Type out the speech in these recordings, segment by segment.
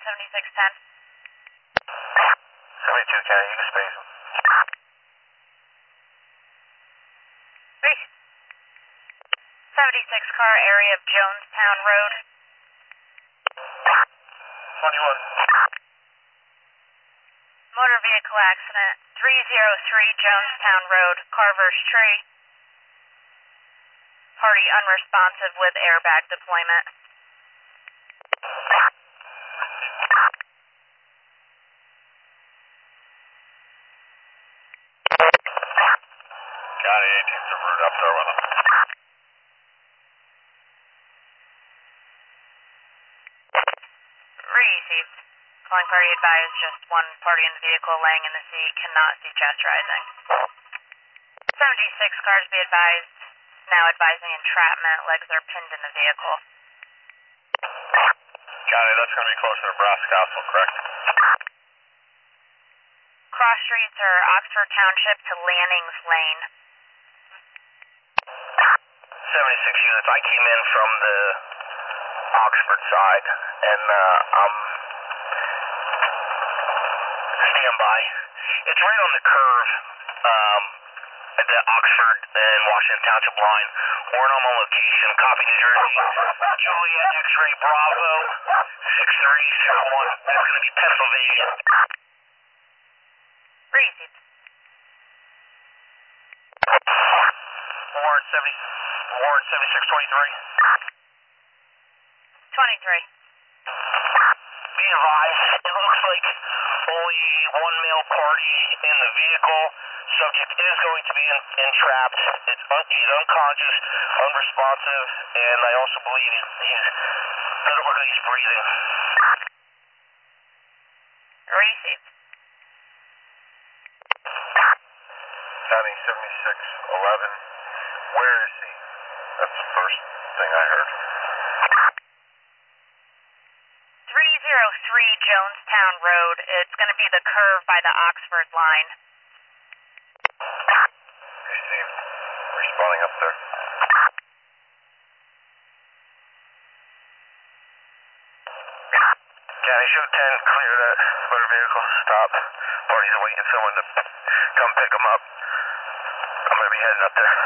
7610. 72 County, you can space them. 76 car, area of Jonestown Road. 21. Motor vehicle accident, 303 Jonestown Road, Carver's Tree. Party unresponsive with airbag deployment. County 18's a route up there with them. Received. Calling party advised, just one party in the vehicle laying in the seat, cannot see chest rising. 76 cars be advised, now advising entrapment, legs are pinned in the vehicle. County, that's going to be closer to Brass Castle, correct? Cross streets are Oxford Township to Lannings Lane. 76 units, I came in from the Oxford side, and I'm standby. It's right on the curve at the Oxford and Washington Township line. We're on location. Copy New Jersey. Juliet X-ray Bravo 6301. That's going to be Pennsylvania. Received. Warren 7623. 23. Be advised, it looks like only one male party in the vehicle. Subject is going to be entrapped. He's unconscious, unresponsive, and I also believe he doesn't look like he's breathing. Received. County 7611. Where is he? That's the first thing I heard. 303 Jonestown Road. It's going to be the curve by the Oxford line. Received. Responding up there. County show 10, clear that motor vehicle, stop. Parties are waiting for someone to come pick them up. I'm going to be heading up there.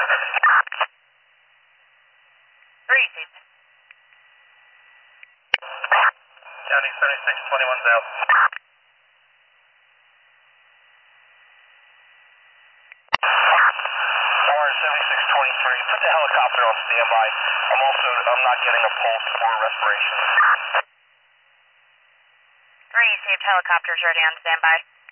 Received. County 7621 south. Warren 7623, put the helicopter on standby. I'm not getting a pulse or respiration. Received. Helicopters ready on standby.